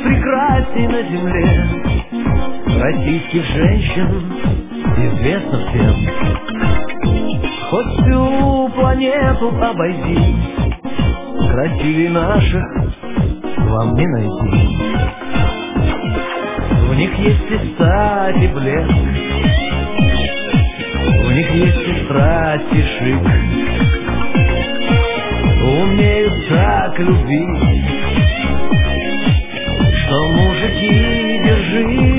прекрасней на земле российских женщин известно всем. Хоть всю планету обойди, красивей наших вам не найти. В них есть и стать, и блеск, в них есть и страсть, и шик. Умеют так любить, что мужики держи.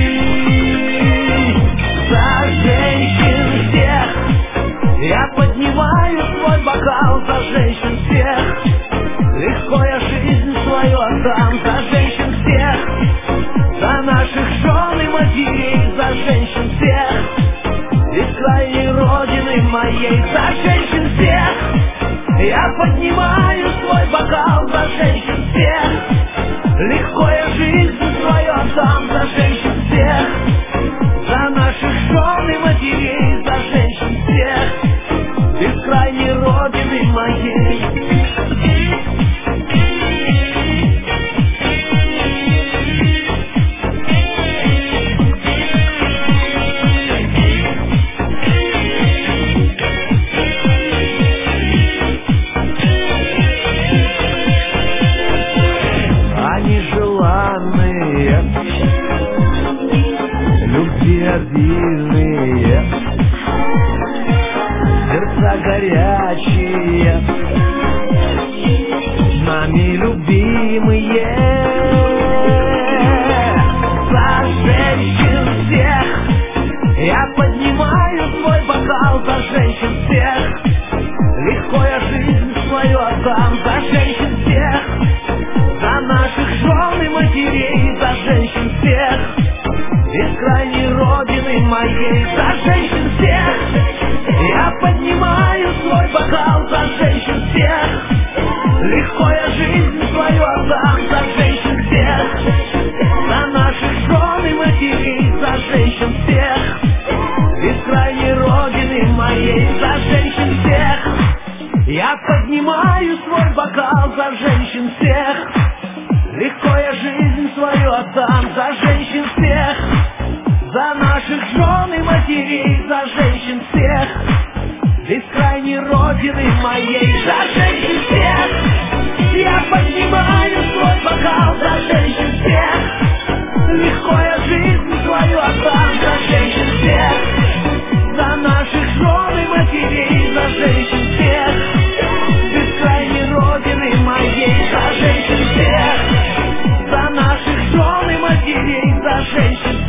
За женщин всех я поднимаю свой бокал, за женщин всех. Легко я жизнь свою отдам, за женщин всех. За наших жен и матерей, за женщин всех. Из крайней родины моей, за женщин всех. Я поднимаю свой бокал, за женщин всех. Легко я жизнь свою отдам, за женщин всех. За наших жен и матерей, за женщин всех. Из крайней родины моей. Любвеобильные, сердца горячие, нами любимые. За женщин всех я поднимаю свой бокал, за женщин всех. Легко я жизнь свою отдам, за женщин всех. За наших жен и матерей, за женщин всех. Из крайней родины моей, за женщин всех. Я поднимаю свой бокал, за женщин всех. Легко я жизнь свою отдам, за женщин всех. За наших жен и матерей, за женщин всех. Из крайней родины моей, за женщин всех. Я поднимаю свой бокал, за женщин всех. Легко я жизнь свою отдам, за женщин всех. За наших жен и матерей, за женщин всех. Из крайней родины моей, за женщин всех. Я поднимаю свой бокал, за женщин всех. Легко я жизнь свою отдам, за женщин всех. За наших жен и матерей, за женщин всех. Из крайней родины моей, за женщин всех. За наших жен и матерей, за женщин